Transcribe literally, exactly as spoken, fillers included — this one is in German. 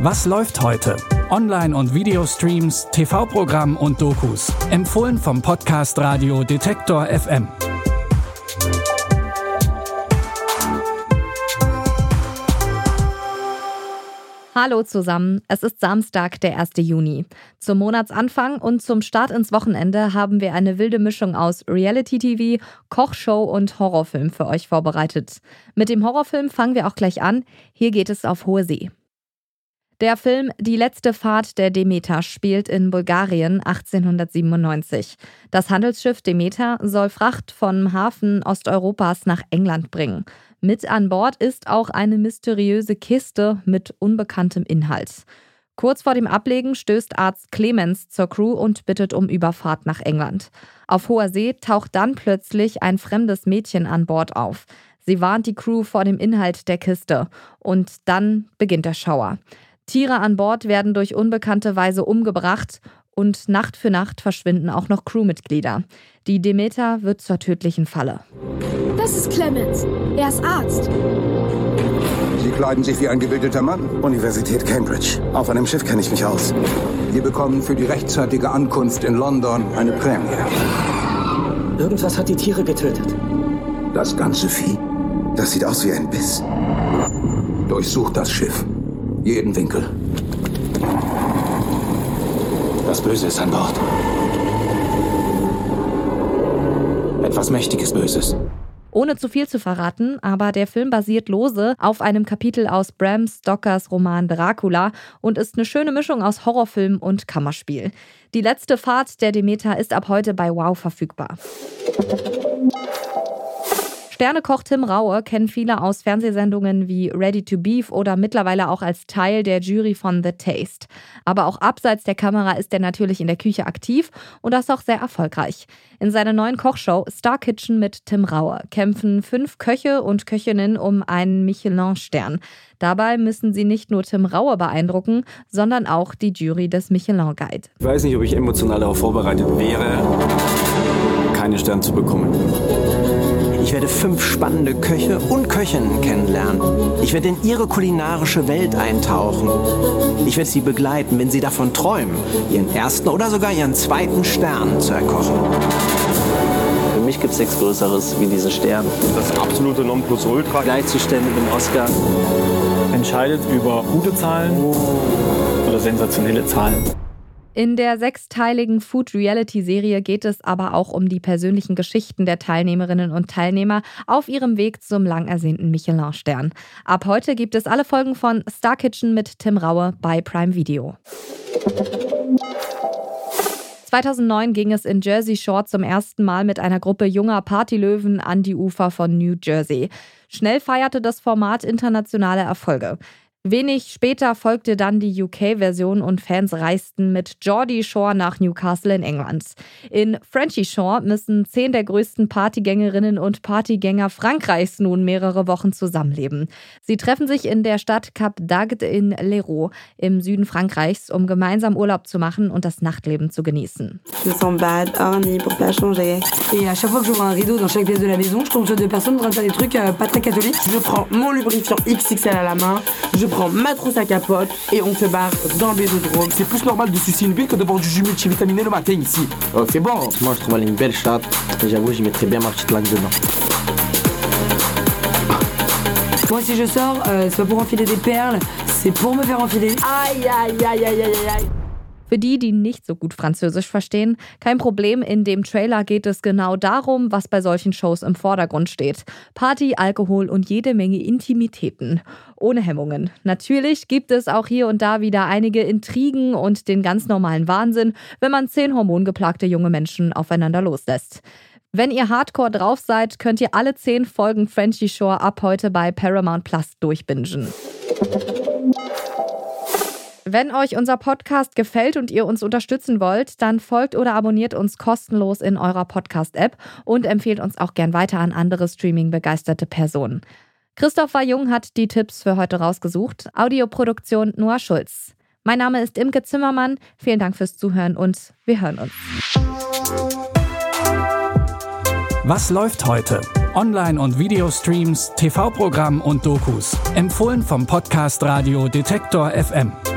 Was läuft heute? Online- und Videostreams, T V-Programm und Dokus. Empfohlen vom Podcast Radio Detektor F M. Hallo zusammen, es ist Samstag, der erste Juni. Zum Monatsanfang und zum Start ins Wochenende haben wir eine wilde Mischung aus Reality-T V, Kochshow und Horrorfilm für euch vorbereitet. Mit dem Horrorfilm fangen wir auch gleich an. Hier geht es auf hohe See. Der Film Die letzte Fahrt der Demeter spielt in Bulgarien achtzehnhundertsiebenundneunzig. Das Handelsschiff Demeter soll Fracht vom Hafen Osteuropas nach England bringen. Mit an Bord ist auch eine mysteriöse Kiste mit unbekanntem Inhalt. Kurz vor dem Ablegen stößt Arzt Clemens zur Crew und bittet um Überfahrt nach England. Auf hoher See taucht dann plötzlich ein fremdes Mädchen an Bord auf. Sie warnt die Crew vor dem Inhalt der Kiste. Und dann beginnt der Schauer. Tiere an Bord werden durch unbekannte Weise umgebracht und Nacht für Nacht verschwinden auch noch Crewmitglieder. Die Demeter wird zur tödlichen Falle. Das ist Clemens. Er ist Arzt. Sie kleiden sich wie ein gebildeter Mann. Universität Cambridge. Auf einem Schiff kenne ich mich aus. Wir bekommen für die rechtzeitige Ankunft in London eine Prämie. Irgendwas hat die Tiere getötet. Das ganze Vieh? Das sieht aus wie ein Biss. Durchsucht das Schiff. Jeden Winkel. Das Böse ist an Bord. Etwas Mächtiges Böses. Ohne zu viel zu verraten, aber der Film basiert lose auf einem Kapitel aus Bram Stokers Roman Dracula und ist eine schöne Mischung aus Horrorfilm und Kammerspiel. Die letzte Fahrt der Demeter ist ab heute bei Wow verfügbar. Sternekoch Tim Raue kennen viele aus Fernsehsendungen wie Ready to Beef oder mittlerweile auch als Teil der Jury von The Taste. Aber auch abseits der Kamera ist er natürlich in der Küche aktiv und das auch sehr erfolgreich. In seiner neuen Kochshow Star Kitchen mit Tim Raue kämpfen fünf Köche und Köchinnen um einen Michelin-Stern. Dabei müssen sie nicht nur Tim Raue beeindrucken, sondern auch die Jury des Michelin Guide. Ich weiß nicht, ob ich emotional darauf vorbereitet wäre, keinen Stern zu bekommen. Ich werde fünf spannende Köche und Köchinnen kennenlernen. Ich werde in ihre kulinarische Welt eintauchen. Ich werde sie begleiten, wenn sie davon träumen, ihren ersten oder sogar ihren zweiten Stern zu erkochen. Für mich gibt es nichts Größeres wie diesen Stern. Das absolute Nonplusultra. Gleichzustellen mit dem Oscar. Entscheidet über gute Zahlen oder sensationelle Zahlen. In der sechsteiligen Food-Reality-Serie geht es aber auch um die persönlichen Geschichten der Teilnehmerinnen und Teilnehmer auf ihrem Weg zum lang ersehnten Michelin-Stern. Ab heute gibt es alle Folgen von Star Kitchen mit Tim Raue bei Prime Video. zweitausendneun ging es in Jersey Shore zum ersten Mal mit einer Gruppe junger Partylöwen an die Ufer von New Jersey. Schnell feierte das Format internationale Erfolge. Wenig später folgte dann die U K-Version und Fans reisten mit Geordie Shore nach Newcastle in England. In Frenchy Shore müssen zehn der größten Partygängerinnen und Partygänger Frankreichs nun mehrere Wochen zusammenleben. Sie treffen sich in der Stadt Cap d'Agde in l'Hérault im Süden Frankreichs, um gemeinsam Urlaub zu machen und das Nachtleben zu genießen. Je me sens bad, horny, pour pas changer. Et à chaque fois que j'ouvre un rideau dans chaque pièce de la maison, je tombe sur deux personnes en train de faire des trucs euh, pas très catholiques. Je prends mon lubrifiant X X L à la main, je prends ma trousse à capote et on se barre dans le Vélodrome. C'est plus normal de sucer une bille que de boire du jus multivitaminé le matin ici. Oh, c'est bon. Moi, je trouve elle une belle chatte et j'avoue, j'y mettrais bien ma petite laque dedans. Moi, si je sors, euh, c'est pas pour enfiler des perles, c'est pour me faire enfiler. Aïe, aïe, aïe, aïe, aïe, aïe. Für die, die nicht so gut Französisch verstehen, kein Problem, in dem Trailer geht es genau darum, was bei solchen Shows im Vordergrund steht. Party, Alkohol und jede Menge Intimitäten. Ohne Hemmungen. Natürlich gibt es auch hier und da wieder einige Intrigen und den ganz normalen Wahnsinn, wenn man zehn hormongeplagte junge Menschen aufeinander loslässt. Wenn ihr Hardcore drauf seid, könnt ihr alle zehn Folgen Frenchy Shore ab heute bei Paramount Plus durchbingen. Wenn euch unser Podcast gefällt und ihr uns unterstützen wollt, dann folgt oder abonniert uns kostenlos in eurer Podcast-App und empfehlt uns auch gern weiter an andere Streaming-begeisterte Personen. Christopher Jung hat die Tipps für heute rausgesucht. Audioproduktion Noah Schulz. Mein Name ist Imke Zimmermann. Vielen Dank fürs Zuhören und wir hören uns. Was läuft heute? Online- und Videostreams, T V-Programm und Dokus. Empfohlen vom Podcast Radio Detektor F M.